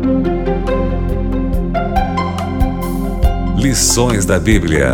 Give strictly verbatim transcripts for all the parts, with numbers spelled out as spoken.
Lições da Bíblia.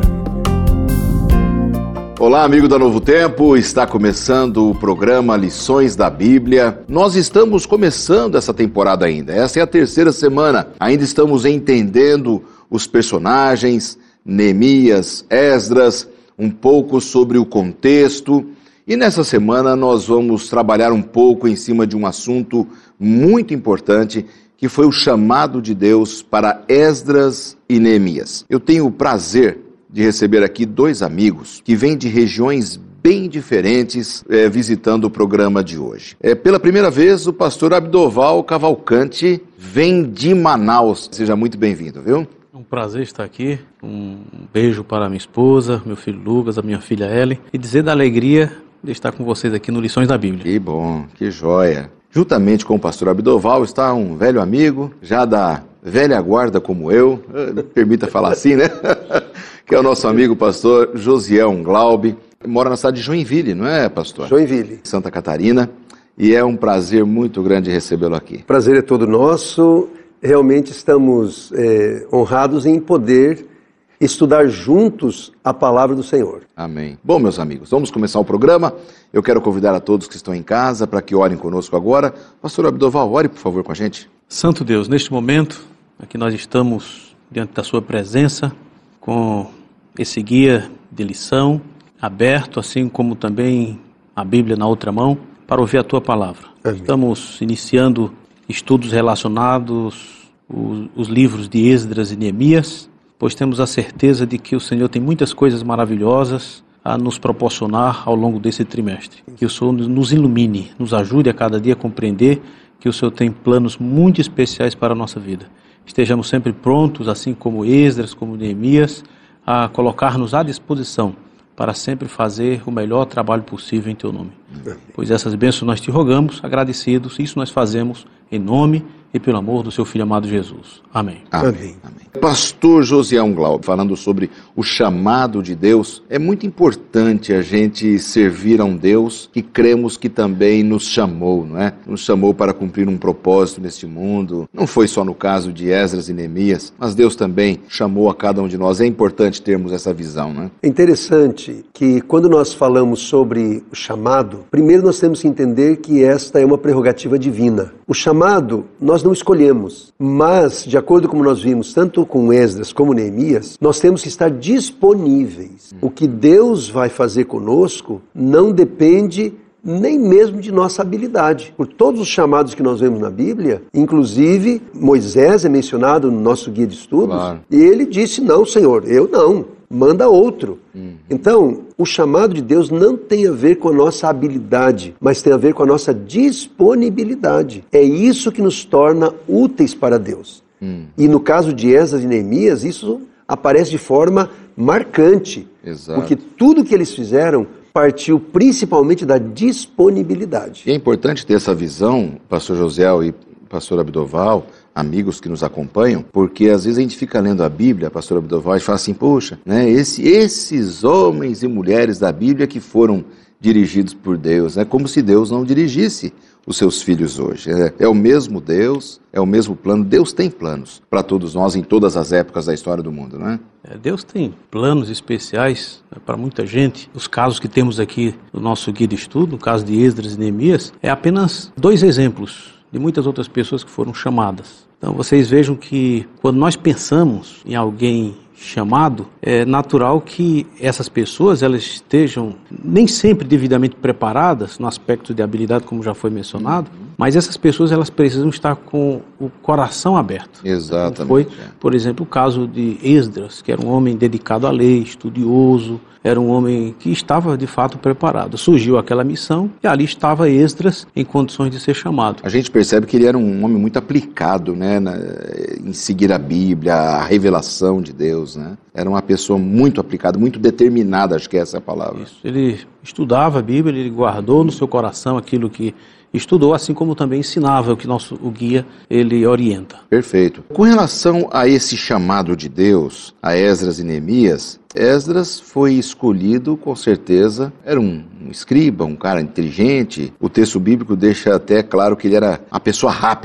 Olá, amigo da Novo Tempo, está começando o programa Lições da Bíblia. Nós estamos começando essa temporada ainda, essa é a terceira semana. Ainda estamos entendendo os personagens, Neemias, Esdras, um pouco sobre o contexto. E nessa semana nós vamos trabalhar um pouco em cima de um assunto muito importante, que foi o chamado de Deus para Esdras e Neemias. Eu tenho o prazer de receber aqui dois amigos que vêm de regiões bem diferentes é, visitando o programa de hoje. É, pela primeira vez, o pastor Abdoval Cavalcante vem de Manaus. Seja muito bem-vindo, viu? É um prazer estar aqui. Um beijo para minha esposa, meu filho Lucas, a minha filha Ellen, e dizer da alegria de estar com vocês aqui no Lições da Bíblia. Que bom, que joia. Juntamente com o pastor Abdoval está um velho amigo, já da velha guarda como eu, permita falar assim, né? Que é o nosso amigo pastor Josiel Glaube. Mora na cidade de Joinville, não é, pastor? Joinville. Santa Catarina. E é um prazer muito grande recebê-lo aqui. Prazer é todo nosso. Realmente estamos é, honrados em poder estudar juntos a palavra do Senhor. Amém. Bom, meus amigos, vamos começar o programa. Eu quero convidar a todos que estão em casa para que orem conosco agora. Pastor Abdoval, ore por favor com a gente. Santo Deus, neste momento, aqui nós estamos diante da sua presença, com esse guia de lição aberto, assim como também a Bíblia na outra mão, para ouvir a tua palavra. Amém. Estamos iniciando estudos relacionados os, os livros de Esdras e Neemias, pois temos a certeza de que o Senhor tem muitas coisas maravilhosas a nos proporcionar ao longo desse trimestre. Que o Senhor nos ilumine, nos ajude a cada dia a compreender que o Senhor tem planos muito especiais para a nossa vida. Estejamos sempre prontos, assim como Esdras, como Neemias, a colocar-nos à disposição para sempre fazer o melhor trabalho possível em Teu nome. Pois essas bênçãos nós te rogamos, agradecidos, isso nós fazemos em nome e pelo amor do Seu Filho amado Jesus. Amém. Amém. Amém. Pastor Josiel Glaube, falando sobre o chamado de Deus, é muito importante a gente servir a um Deus que cremos que também nos chamou, não é? Nos chamou para cumprir um propósito neste mundo. Não foi só no caso de Esdras e Neemias, mas Deus também chamou a cada um de nós. É importante termos essa visão, não é? É interessante que quando nós falamos sobre o chamado, primeiro nós temos que entender que esta é uma prerrogativa divina. O chamado nós não escolhemos, mas de acordo com nós vimos, tanto com Esdras como Neemias, nós temos que estar disponíveis. O que Deus vai fazer conosco não depende nem mesmo de nossa habilidade. Por todos os chamados que nós vemos na Bíblia, inclusive Moisés é mencionado no nosso guia de estudos, claro. E ele disse, não, Senhor, eu não, manda outro. Uhum. Então, o chamado de Deus não tem a ver com a nossa habilidade, mas tem a ver com a nossa disponibilidade. É isso que nos torna úteis para Deus. Uhum. E no caso de Esdras e Neemias, isso aparece de forma marcante. Exato. Porque tudo que eles fizeram partiu principalmente da disponibilidade. E é importante ter essa visão, pastor Josiel e pastor Abdoval, amigos que nos acompanham, porque às vezes a gente fica lendo a Bíblia, pastor Abdoval, e fala assim, poxa, né, esse, esses homens e mulheres da Bíblia que foram dirigidos por Deus, é né, como se Deus não dirigisse os seus filhos hoje. É, é o mesmo Deus, é o mesmo plano. Deus tem planos para todos nós em todas as épocas da história do mundo, não é? É, Deus tem planos especiais, né, para muita gente. Os casos que temos aqui no nosso guia de estudo, no caso de Esdras e Neemias, é apenas dois exemplos de muitas outras pessoas que foram chamadas. Então vocês vejam que quando nós pensamos em alguém chamado, é natural que essas pessoas elas estejam nem sempre devidamente preparadas no aspecto de habilidade, como já foi mencionado, mas essas pessoas elas precisam estar com o coração aberto. Exatamente. Foi, por exemplo, o caso de Esdras, que era um homem dedicado à lei, estudioso, era um homem que estava de fato preparado. Surgiu aquela missão e ali estava Esdras em condições de ser chamado. A gente percebe que ele era um homem muito aplicado, né, na, em seguir a Bíblia, a revelação de Deus, né? Era uma pessoa muito aplicada, muito determinada, acho que essa é a palavra. Isso. Ele estudava a Bíblia, ele guardou no seu coração aquilo que estudou, assim como também ensinava, o que nosso, o guia ele orienta. Perfeito. Com relação a esse chamado de Deus, a Esdras e Neemias, Esdras foi escolhido, com certeza, era um, um escriba, um cara inteligente. O texto bíblico deixa até claro que ele era uma pessoa rápida,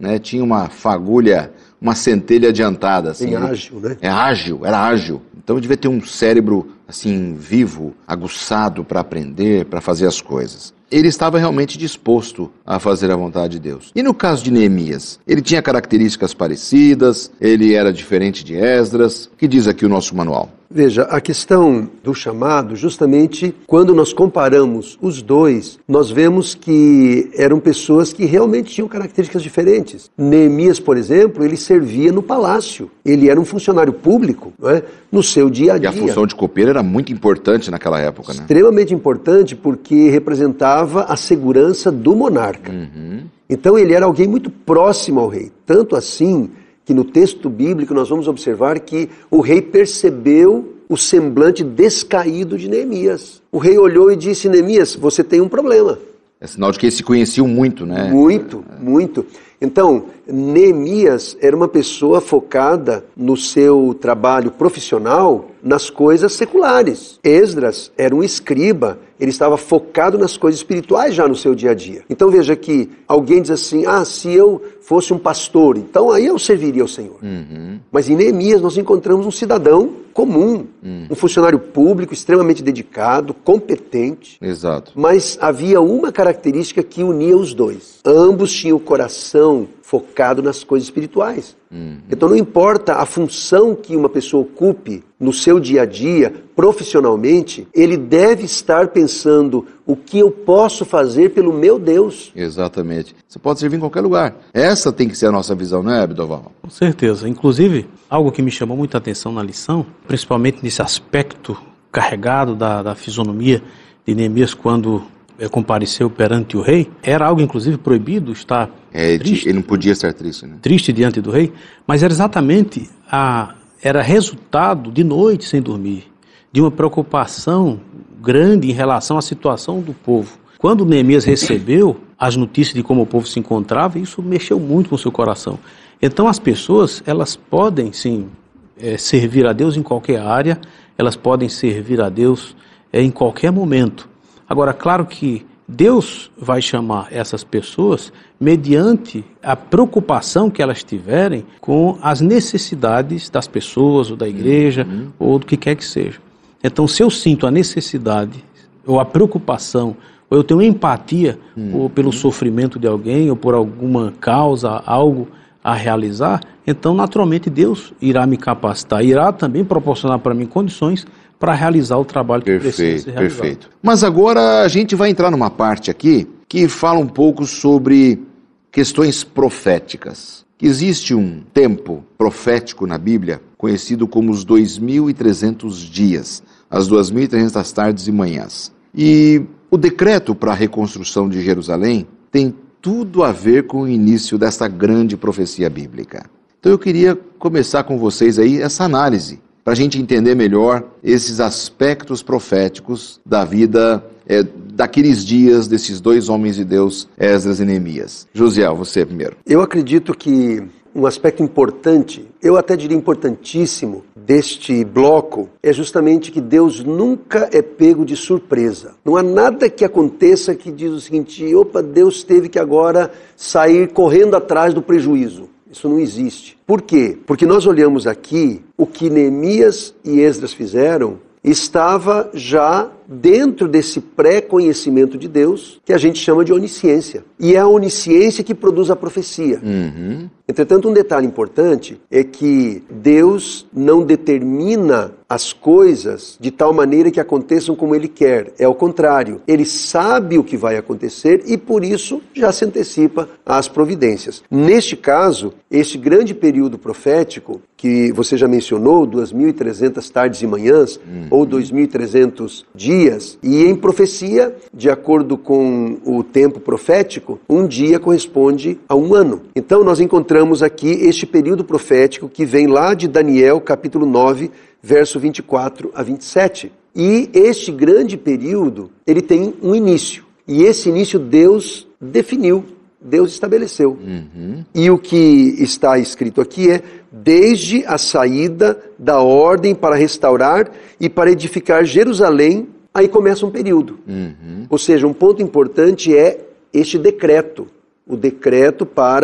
né? Tinha uma fagulha, uma centelha adiantada. Assim, Bem ele, ágil, né? É ágil, era ágil. Então ele devia ter um cérebro assim vivo, aguçado para aprender, para fazer as coisas. Ele estava realmente disposto a fazer a vontade de Deus. E no caso de Neemias, ele tinha características parecidas, ele era diferente de Esdras. O que diz aqui o nosso manual? Veja, a questão do chamado, justamente quando nós comparamos os dois, nós vemos que eram pessoas que realmente tinham características diferentes. Neemias, por exemplo, ele servia no palácio. Ele era um funcionário público, não é? No seu dia a dia. E a função de copeiro era muito importante naquela época, né? Extremamente importante, porque representava a segurança do monarca. Uhum. Então ele era alguém muito próximo ao rei. Tanto assim que no texto bíblico nós vamos observar que o rei percebeu o semblante descaído de Neemias. O rei olhou e disse: Neemias, você tem um problema. É sinal de que eles se conheciam muito, né? Muito, muito. Então, Neemias era uma pessoa focada no seu trabalho profissional nas coisas seculares. Esdras era um escriba, ele estava focado nas coisas espirituais já no seu dia a dia. Então veja que alguém diz assim: ah, se eu fosse um pastor, então aí eu serviria ao Senhor. Uhum. Mas em Neemias nós encontramos um cidadão comum, uhum. um funcionário público extremamente dedicado, competente. Exato. Mas havia uma característica que unia os dois. Ambos tinham o coração focado nas coisas espirituais. Uhum. Então não importa a função que uma pessoa ocupe no seu dia a dia, profissionalmente, ele deve estar pensando: o que eu posso fazer pelo meu Deus? Exatamente. Você pode servir em qualquer lugar. Essa tem que ser a nossa visão, não é, Abdoval? Com certeza. Inclusive, algo que me chamou muita atenção na lição, principalmente nesse aspecto carregado da, da fisionomia de Neemias quando é, compareceu perante o rei, era algo inclusive proibido estar é, triste, ele não podia estar triste, né? triste diante do rei, mas era exatamente a, era resultado de noite sem dormir, de uma preocupação grande em relação à situação do povo. Quando Neemias recebeu as notícias de como o povo se encontrava, isso mexeu muito com o seu coração. Então as pessoas, elas podem sim é, servir a Deus em qualquer área, elas podem servir a Deus é, em qualquer momento. Agora, claro que Deus vai chamar essas pessoas mediante a preocupação que elas tiverem com as necessidades das pessoas, ou da igreja, uhum. ou do que quer que seja. Então, se eu sinto a necessidade, ou a preocupação, ou eu tenho empatia uhum. ou pelo sofrimento de alguém, ou por alguma causa, algo a realizar, então, naturalmente, Deus irá me capacitar, irá também proporcionar para mim condições para realizar o trabalho que perfeito, precisa ser realizado. Perfeito. Mas agora a gente vai entrar numa parte aqui que fala um pouco sobre questões proféticas. Existe um tempo profético na Bíblia conhecido como os dois mil e trezentos dias, as duas mil e trezentas tardes e manhãs. E o decreto para a reconstrução de Jerusalém tem tudo a ver com o início dessa grande profecia bíblica. Então eu queria começar com vocês aí essa análise, para a gente entender melhor esses aspectos proféticos da vida é, daqueles dias desses dois homens de Deus, Esdras e Neemias. Josiel, você primeiro. Eu acredito que um aspecto importante, eu até diria importantíssimo, deste bloco é justamente que Deus nunca é pego de surpresa. Não há nada que aconteça que diz o seguinte: opa, Deus teve que agora sair correndo atrás do prejuízo. Isso não existe. Por quê? Porque nós olhamos aqui o que Neemias e Esdras fizeram estava já dentro desse pré-conhecimento de Deus, que a gente chama de onisciência. E é a onisciência que produz a profecia. Uhum. Entretanto, um detalhe importante é que Deus não determina as coisas de tal maneira que aconteçam como Ele quer. É o contrário. Ele sabe o que vai acontecer e, por isso, já se antecipa às providências. Neste caso, este grande período profético, que você já mencionou, duas mil e trezentas tardes e manhãs, uhum. ou dois mil e trezentos dias, e em profecia, de acordo com o tempo profético, um dia corresponde a um ano. Então, nós encontramos aqui este período profético que vem lá de Daniel, capítulo nove, verso vinte e quatro a vinte e sete. E este grande período, ele tem um início. E esse início Deus definiu, Deus estabeleceu. Uhum. E o que está escrito aqui é: desde a saída da ordem para restaurar e para edificar Jerusalém, aí começa um período. Uhum. Ou seja, um ponto importante é este decreto. O decreto para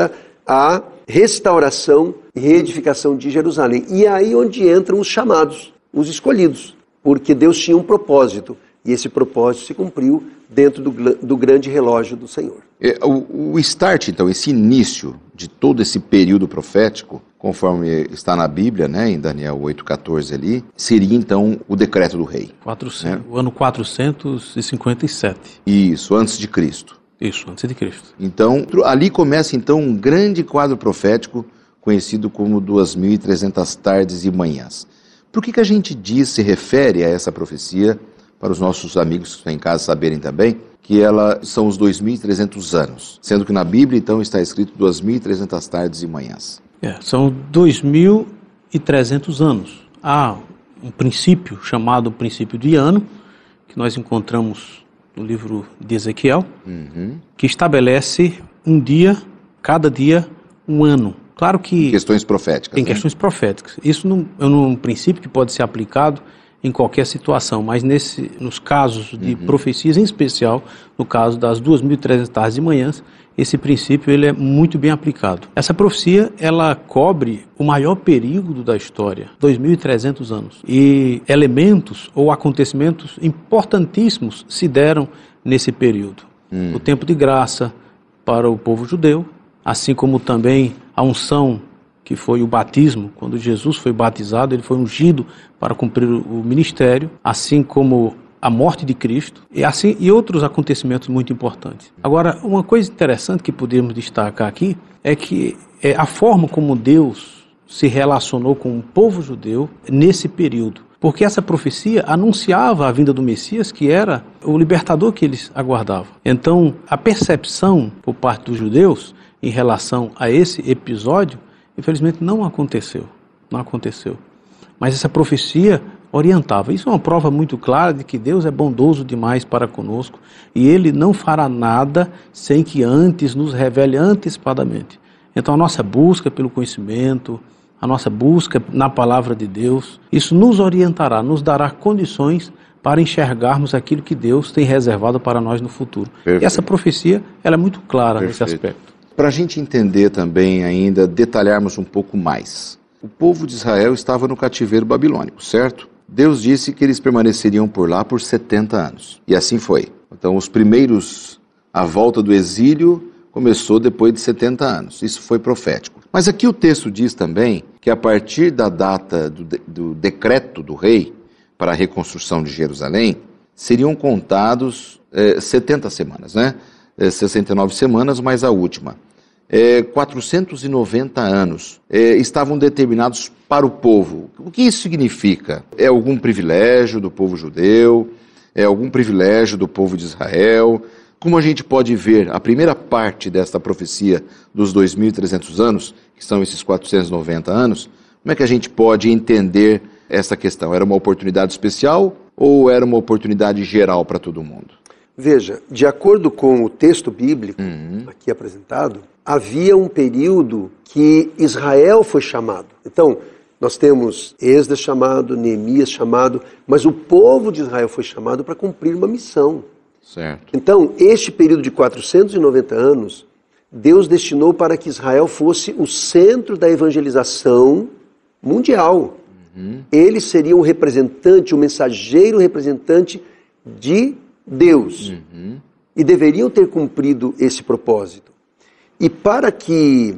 a restauração e reedificação de Jerusalém. E é aí onde entram os chamados, os escolhidos, porque Deus tinha um propósito, e esse propósito se cumpriu dentro do, do grande relógio do Senhor. É, o, o start, então, esse início de todo esse período profético, conforme está na Bíblia, né, em Daniel oito, catorze ali, seria então o decreto do rei. quatrocentos, né? O ano quatrocentos e cinquenta e sete. Isso, antes de Cristo. Isso, antes de Cristo. Então, ali começa então um grande quadro profético, conhecido como duas mil e trezentas tardes e manhãs. Por que que a gente diz, se refere a essa profecia, para os nossos amigos que estão em casa saberem também, que ela são os dois mil e trezentos anos, sendo que na Bíblia então está escrito duas mil e trezentas tardes e manhãs. É, são dois mil e trezentos anos. Há um princípio chamado princípio de ano, que nós encontramos no livro de Ezequiel, uhum. que estabelece um dia, cada dia, um ano. Claro que... Questões proféticas. Tem né? questões proféticas. Isso não, é um princípio que pode ser aplicado em qualquer situação, mas nesse, nos casos de uhum. profecias, em especial, no caso das duas mil e trezentas tardes e manhãs, esse princípio ele é muito bem aplicado. Essa profecia, ela cobre o maior período da história, dois mil e trezentos anos. E elementos ou acontecimentos importantíssimos se deram nesse período. Hum. O tempo de graça para o povo judeu, assim como também a unção, que foi o batismo. Quando Jesus foi batizado, ele foi ungido para cumprir o ministério, assim como a morte de Cristo e, assim, e outros acontecimentos muito importantes. Agora, uma coisa interessante que podemos destacar aqui é que é a forma como Deus se relacionou com o povo judeu nesse período. Porque essa profecia anunciava a vinda do Messias, que era o libertador que eles aguardavam. Então, a percepção por parte dos judeus em relação a esse episódio, infelizmente, não aconteceu. Não aconteceu. Mas essa profecia orientava. Isso é uma prova muito clara de que Deus é bondoso demais para conosco e Ele não fará nada sem que antes nos revele antecipadamente. Então a nossa busca pelo conhecimento, a nossa busca na palavra de Deus, isso nos orientará, nos dará condições para enxergarmos aquilo que Deus tem reservado para nós no futuro. Perfeito. E essa profecia, ela é muito clara Perfeito. Nesse aspecto. Para a gente entender também ainda, detalharmos um pouco mais. O povo de Israel estava no cativeiro babilônico, certo? Deus disse que eles permaneceriam por lá por setenta anos. E assim foi. Então, os primeiros, a volta do exílio começou depois de setenta anos. Isso foi profético. Mas aqui o texto diz também que a partir da data do, de, do decreto do rei para a reconstrução de Jerusalém, seriam contados eh, setenta semanas, né? Eh, sessenta e nove semanas, mais a última. É, quatrocentos e noventa anos é, estavam determinados para o povo. O que isso significa? É algum privilégio do povo judeu? É algum privilégio do povo de Israel? Como a gente pode ver a primeira parte desta profecia dos dois mil e trezentos anos, que são esses quatrocentos e noventa anos, como é que a gente pode entender essa questão? Era uma oportunidade especial ou era uma oportunidade geral para todo mundo? Veja, de acordo com o texto bíblico uhum. aqui apresentado, havia um período que Israel foi chamado. Então, nós temos Esdras chamado, Neemias chamado, mas o povo de Israel foi chamado para cumprir uma missão. Certo. Então, este período de quatrocentos e noventa anos, Deus destinou para que Israel fosse o centro da evangelização mundial. Uhum. Ele seria um representante, um mensageiro representante de Deus. Uhum. E deveriam ter cumprido esse propósito. E para que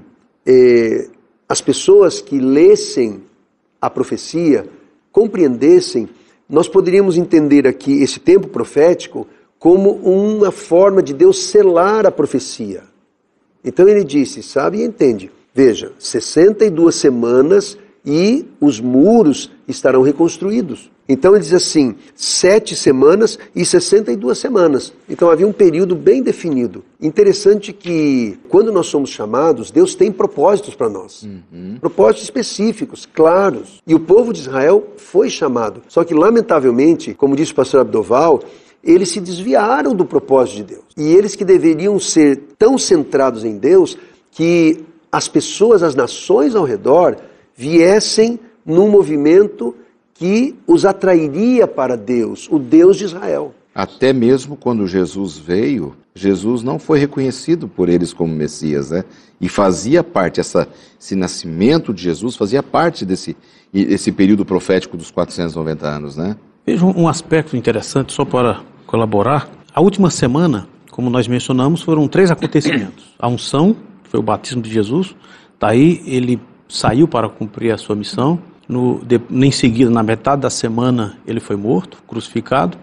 eh, as pessoas que lessem a profecia compreendessem, nós poderíamos entender aqui esse tempo profético como uma forma de Deus selar a profecia. Então ele disse, sabe e entende, veja, sessenta e duas semanas e os muros estarão reconstruídos. Então ele diz assim, sete semanas e sessenta e duas semanas. Então havia um período bem definido. Interessante que quando nós somos chamados, Deus tem propósitos para nós. Uhum. Propósitos específicos, claros. E o povo de Israel foi chamado. Só que lamentavelmente, como disse o pastor Abdoval, eles se desviaram do propósito de Deus. E eles que deveriam ser tão centrados em Deus, que as pessoas, as nações ao redor, viessem num movimento que os atrairia para Deus, o Deus de Israel. até mesmo quando Jesus veio, Jesus não foi reconhecido por eles como Messias, né? E fazia parte, essa, esse nascimento de Jesus fazia parte desse, desse período profético dos quatrocentos e noventa anos, né? Veja um aspecto interessante, só para colaborar. A última semana, como nós mencionamos, foram três acontecimentos. A unção, que foi o batismo de Jesus, daí ele saiu para cumprir a sua missão. No, de, em seguida, na metade da semana, ele foi morto, crucificado.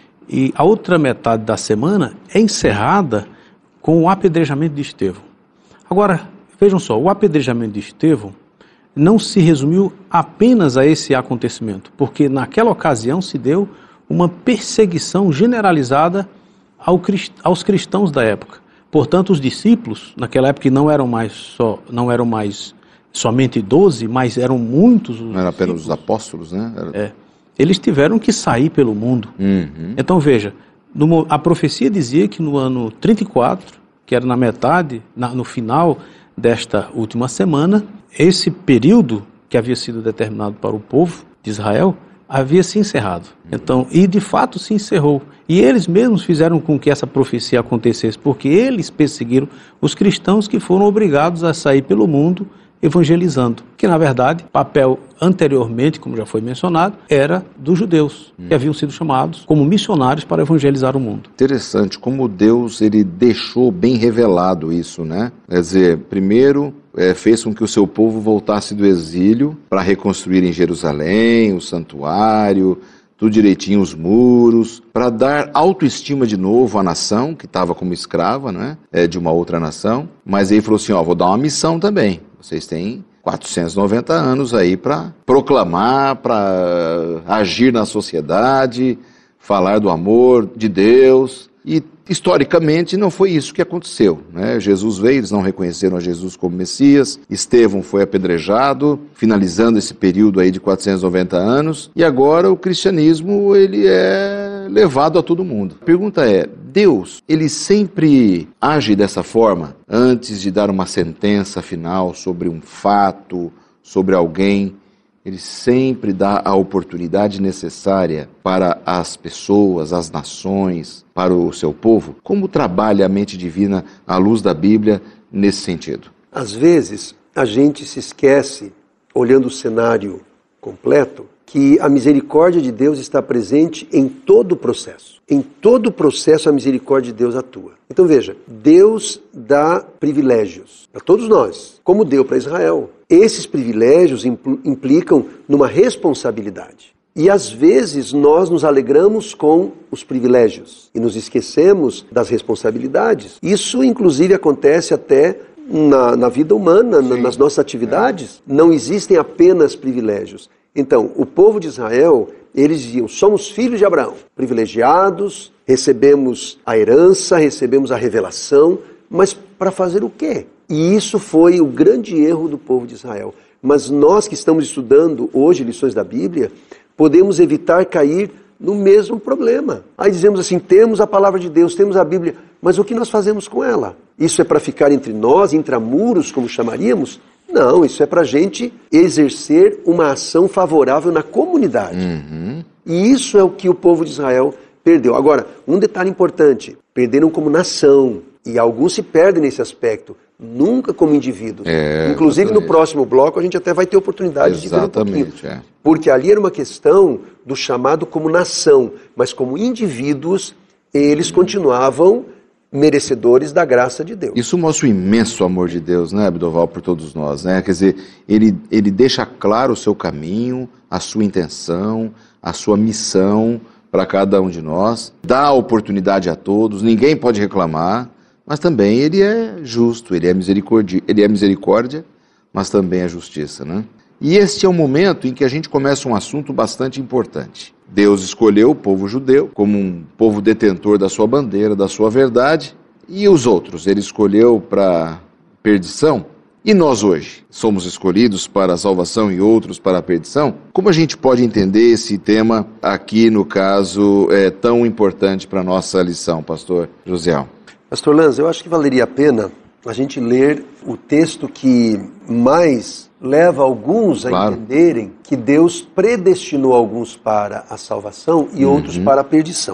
E a outra metade da semana é encerrada com o apedrejamento de Estevão. Agora, vejam só, o apedrejamento de Estevão não se resumiu apenas a esse acontecimento, porque naquela ocasião se deu uma perseguição generalizada ao, aos cristãos da época. Portanto, os discípulos, naquela época não eram mais, só, não eram mais somente doze, mas eram muitos. Não eram apenas os apóstolos, né? Era... É. Eles tiveram que sair pelo mundo. Uhum. Então veja, no, a profecia dizia que no ano trinta e quatro, que era na metade, na, no final desta última semana, esse período que havia sido determinado para o povo de Israel havia se encerrado. Então, e de fato se encerrou. E eles mesmos fizeram com que essa profecia acontecesse, porque eles perseguiram os cristãos que foram obrigados a sair pelo mundo evangelizando, que na verdade, papel anteriormente, como já foi mencionado, era dos judeus, hum. que haviam sido chamados como missionários para evangelizar o mundo. Interessante, como Deus ele deixou bem revelado isso, né? Quer dizer, primeiro é, fez com que o seu povo voltasse do exílio para reconstruir em Jerusalém o santuário, tudo direitinho, os muros, para dar autoestima de novo à nação, que estava como escrava, né? É, de uma outra nação, mas aí falou assim, ó, vou dar uma missão também. Vocês têm quatrocentos e noventa anos aí para proclamar, para agir na sociedade, falar do amor de Deus. E, historicamente, não foi isso que aconteceu, né? Jesus veio, eles não reconheceram a Jesus como Messias. Estevão foi apedrejado, finalizando esse período aí de quatrocentos e noventa anos. E agora o cristianismo, ele é levado a todo mundo. A pergunta é, Deus, ele sempre age dessa forma antes de dar uma sentença final sobre um fato, sobre alguém? Ele sempre dá a oportunidade necessária para as pessoas, as nações, para o seu povo? Como trabalha a mente divina à luz da Bíblia nesse sentido? Às vezes, a gente se esquece, olhando o cenário completo, que a misericórdia de Deus está presente em todo o processo. Em todo o processo, a misericórdia de Deus atua. Então veja, Deus dá privilégios para todos nós, como deu para Israel. Esses privilégios implicam numa responsabilidade. E às vezes nós nos alegramos com os privilégios e nos esquecemos das responsabilidades. Isso inclusive acontece até na, na vida humana, na, nas nossas atividades. Não existem apenas privilégios. Então, o povo de Israel, eles diziam, somos filhos de Abraão, privilegiados, recebemos a herança, recebemos a revelação, mas para fazer o quê? E isso foi o grande erro do povo de Israel. Mas nós que estamos estudando hoje lições da Bíblia, podemos evitar cair no mesmo problema. Aí dizemos assim, temos a palavra de Deus, temos a Bíblia, mas o que nós fazemos com ela? Isso é para ficar entre nós, intramuros, como chamaríamos? Não, isso é para a gente exercer uma ação favorável na comunidade. Uhum. E isso é o que o povo de Israel perdeu. Agora, um detalhe importante, perderam como nação, e alguns se perdem nesse aspecto, nunca como indivíduos. É, Inclusive exatamente. No próximo bloco a gente até vai ter oportunidade exatamente, de ver um pouquinho. É. Porque ali era uma questão do chamado como nação, mas como indivíduos, eles continuavam merecedores da graça de Deus. Isso mostra o imenso amor de Deus, né, Abdoval, por todos nós, né? Quer dizer, ele, ele deixa claro o seu caminho, a sua intenção, a sua missão para cada um de nós, dá oportunidade a todos, ninguém pode reclamar, mas também ele é justo, ele é misericórdia, ele é misericórdia, mas também é justiça, né? E este é um momento em que a gente começa um assunto bastante importante. Deus escolheu o povo judeu como um povo detentor da sua bandeira, da sua verdade, e os outros ele escolheu para perdição. E nós hoje somos escolhidos para a salvação e outros para a perdição? Como a gente pode entender esse tema aqui, no caso, é tão importante para a nossa lição, pastor Josiel? Pastor Lanz, eu acho que valeria a pena a gente ler o texto que mais leva alguns a claro. entenderem que Deus predestinou alguns para a salvação e uhum. outros para a perdição.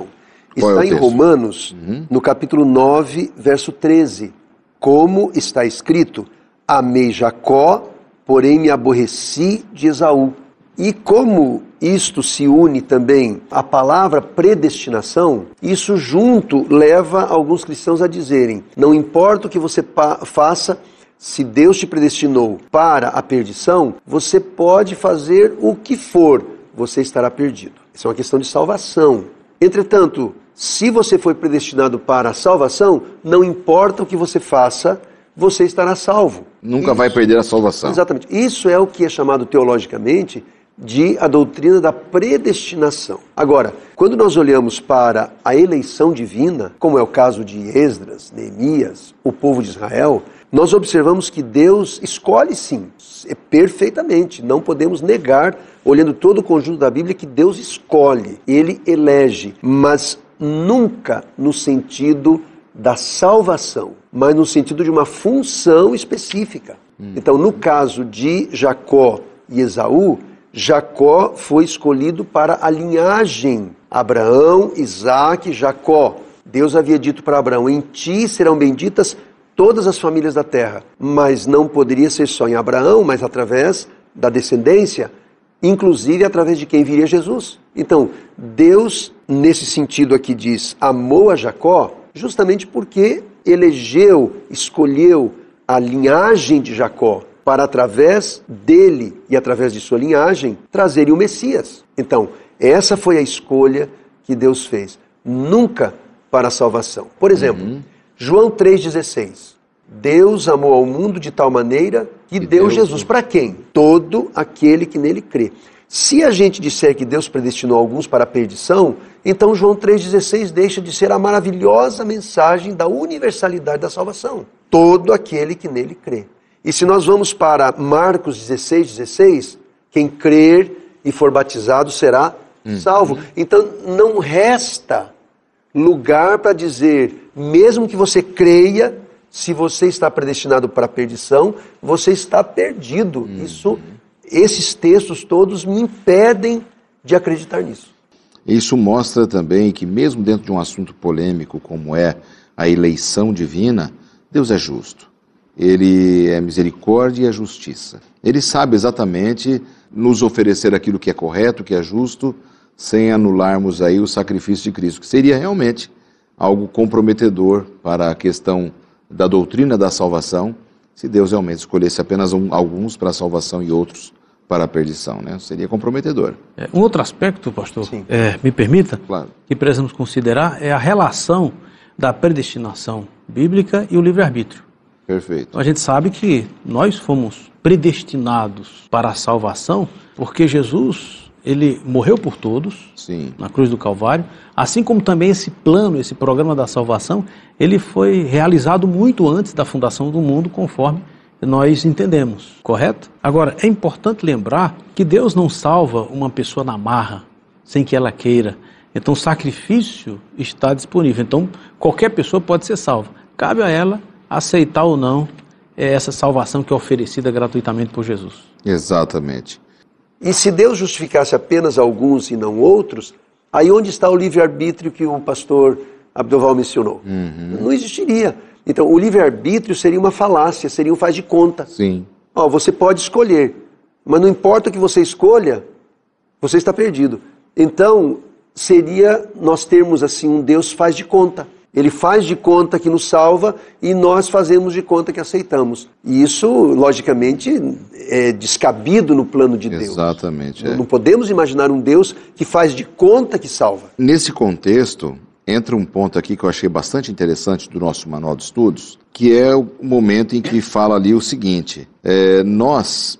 Qual Está é o em texto? Romanos, Uhum. no capítulo nove, verso treze. Como está escrito, amei Jacó, porém me aborreci de Esaú. E como isto se une também à palavra predestinação, isso junto leva alguns cristãos a dizerem, não importa o que você faça, se Deus te predestinou para a perdição, você pode fazer o que for, você estará perdido. Isso é uma questão de salvação. Entretanto, se você foi predestinado para a salvação, não importa o que você faça, você estará salvo. Nunca Isso, vai perder a salvação. Exatamente. Isso é o que é chamado teologicamente de a doutrina da predestinação. Agora, quando nós olhamos para a eleição divina, como é o caso de Esdras, Neemias, o povo de Israel, nós observamos que Deus escolhe sim, perfeitamente. Não podemos negar, olhando todo o conjunto da Bíblia, que Deus escolhe, Ele elege, mas nunca no sentido da salvação, mas no sentido de uma função específica. Hum. Então, no caso de Jacó e Esaú, Jacó foi escolhido para a linhagem Abraão, Isaque, Jacó. Deus havia dito para Abraão, em ti serão benditas todas as famílias da terra. Mas não poderia ser só em Abraão, mas através da descendência, inclusive através de quem viria Jesus. Então, Deus, nesse sentido aqui diz, amou a Jacó, justamente porque elegeu, escolheu a linhagem de Jacó, para através dele e através de sua linhagem, trazerem o Messias. Então, essa foi a escolha que Deus fez. Nunca para a salvação. Por exemplo, uhum. João três dezesseis. Deus amou ao mundo de tal maneira que e deu Deus... Jesus. Para quem? Todo aquele que nele crê. Se a gente disser que Deus predestinou alguns para a perdição, então João três dezesseis deixa de ser a maravilhosa mensagem da universalidade da salvação. Todo aquele que nele crê. E se nós vamos para Marcos dezesseis, dezesseis, quem crer e for batizado será hum. salvo. Então não resta lugar para dizer, mesmo que você creia, se você está predestinado para a perdição, você está perdido. Hum. Isso, esses textos todos me impedem de acreditar nisso. Isso mostra também que mesmo dentro de um assunto polêmico como é a eleição divina, Deus é justo. Ele é misericórdia e é justiça. Ele sabe exatamente nos oferecer aquilo que é correto, que é justo, sem anularmos aí o sacrifício de Cristo, que seria realmente algo comprometedor para a questão da doutrina da salvação, se Deus realmente escolhesse apenas um, alguns para a salvação e outros para a perdição, né? Seria comprometedor. É, um outro aspecto, pastor, é, me permita, claro. que precisamos considerar é a relação da predestinação bíblica e o livre-arbítrio. Perfeito. A gente sabe que nós fomos predestinados para a salvação porque Jesus, ele morreu por todos, Sim. na cruz do Calvário, assim como também esse plano, esse programa da salvação, ele foi realizado muito antes da fundação do mundo, conforme nós entendemos, correto? Agora, é importante lembrar que Deus não salva uma pessoa na marra, sem que ela queira. Então, o sacrifício está disponível. Então, qualquer pessoa pode ser salva. Cabe a ela aceitar ou não essa salvação que é oferecida gratuitamente por Jesus. Exatamente. E se Deus justificasse apenas alguns e não outros, aí onde está o livre-arbítrio que o pastor Abdoval mencionou? Uhum. Não existiria. Então, o livre-arbítrio seria uma falácia, seria um faz de conta. Sim. Ó, você pode escolher, mas não importa o que você escolha, você está perdido. Então, seria nós termos assim um Deus faz de conta. Ele faz de conta que nos salva e nós fazemos de conta que aceitamos. E isso, logicamente, é descabido no plano de Deus. Exatamente. É. Não podemos imaginar um Deus que faz de conta que salva. Nesse contexto, entra um ponto aqui que eu achei bastante interessante do nosso manual de estudos, que é o momento em que fala ali o seguinte, é, nós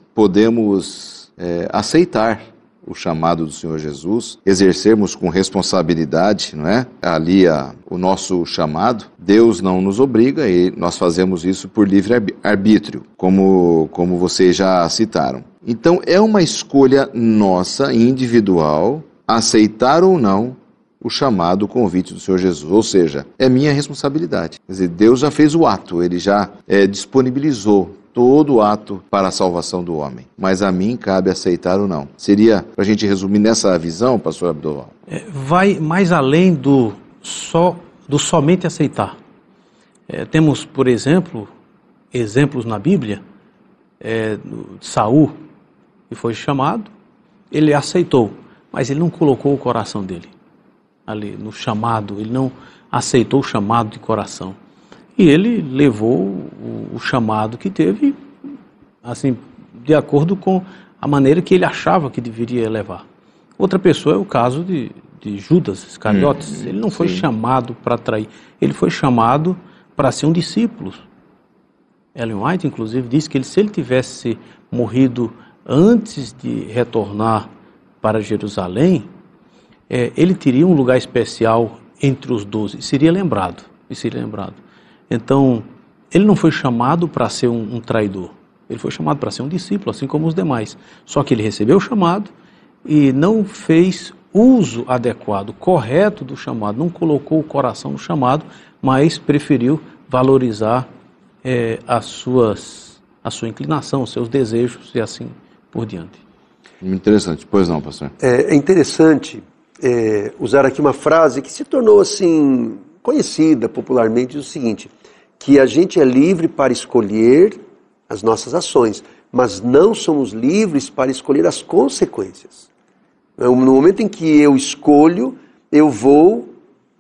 podemos é, aceitar o chamado do Senhor Jesus, exercermos com responsabilidade, não é? Ali a, o nosso chamado, Deus não nos obriga e nós fazemos isso por livre arbítrio, como, como vocês já citaram. Então é uma escolha nossa, individual, aceitar ou não o chamado, o convite do Senhor Jesus, ou seja, é minha responsabilidade. Quer dizer, Deus já fez o ato, Ele já é, disponibilizou todo o ato para a salvação do homem, mas a mim cabe aceitar ou não. Seria, para a gente resumir nessa visão, pastor Abdoval? É, vai mais além do só, do somente aceitar. É, temos, por exemplo, exemplos na Bíblia, é, de Saul, que foi chamado, ele aceitou, mas ele não colocou o coração dele ali no chamado, ele não aceitou o chamado de coração. E ele levou o, o chamado que teve, assim, de acordo com a maneira que ele achava que deveria levar. Outra pessoa é o caso de, de Judas Iscariotes. Hum, ele não foi sim. chamado para trair, ele foi chamado para ser um discípulo. Ellen White, inclusive, disse que ele, se ele tivesse morrido antes de retornar para Jerusalém, é, ele teria um lugar especial entre os doze, e seria lembrado, e seria lembrado. Então, ele não foi chamado para ser um, um traidor, ele foi chamado para ser um discípulo, assim como os demais. Só que ele recebeu o chamado e não fez uso adequado, correto do chamado, não colocou o coração no chamado, mas preferiu valorizar é, as suas, a sua inclinação, os seus desejos e assim por diante. Interessante. Pois não, pastor? É, é interessante é, usar aqui uma frase que se tornou assim conhecida popularmente, o seguinte, que a gente é livre para escolher as nossas ações, mas não somos livres para escolher as consequências. No momento em que eu escolho, eu vou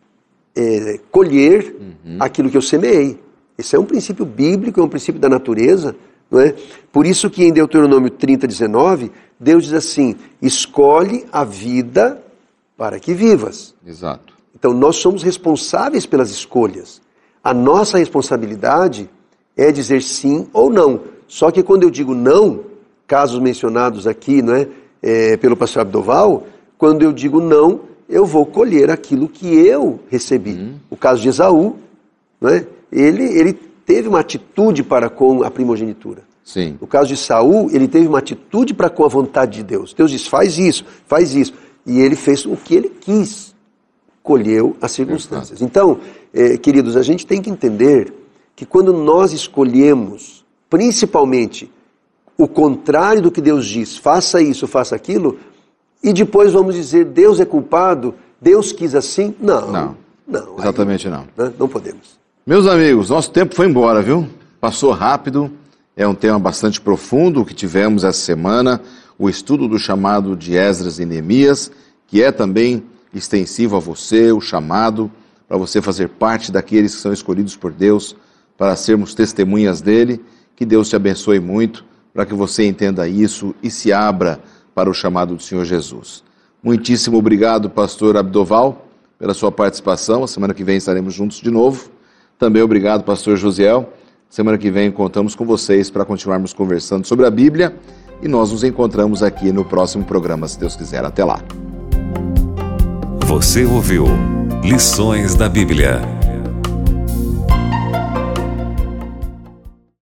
é, colher uhum. aquilo que eu semeei. Esse é um princípio bíblico, é um princípio da natureza, não é? Por isso que em Deuteronômio trinta, dezenove, Deus diz assim, escolhe a vida para que vivas. Exato. Então nós somos responsáveis pelas escolhas. A nossa responsabilidade é dizer sim ou não. Só que quando eu digo não, casos mencionados aqui, não é, é, pelo pastor Abdoval, quando eu digo não, eu vou colher aquilo que eu recebi. Hum. O caso de Esaú, não é, ele, ele teve uma atitude para com a primogenitura. Sim. No caso de Saul, ele teve uma atitude para com a vontade de Deus. Deus diz, faz isso, faz isso. E ele fez o que ele quis, colheu as circunstâncias. Então, eh, queridos, a gente tem que entender que quando nós escolhemos, principalmente, o contrário do que Deus diz, faça isso, faça aquilo, e depois vamos dizer, Deus é culpado, Deus quis assim, não. Não, não exatamente aí, não. Né, não podemos. Meus amigos, nosso tempo foi embora, viu? Passou rápido, é um tema bastante profundo que tivemos essa semana, o estudo do chamado de Esdras e Neemias, que é também extensivo a você, o chamado para você fazer parte daqueles que são escolhidos por Deus, para sermos testemunhas dele. Que Deus te abençoe muito, para que você entenda isso e se abra para o chamado do Senhor Jesus. Muitíssimo obrigado, pastor Abdoval, pela sua participação. A semana que vem estaremos juntos de novo. Também obrigado, pastor Josiel. Semana que vem contamos com vocês para continuarmos conversando sobre a Bíblia e nós nos encontramos aqui no próximo programa, se Deus quiser. Até lá. Você ouviu Lições da Bíblia.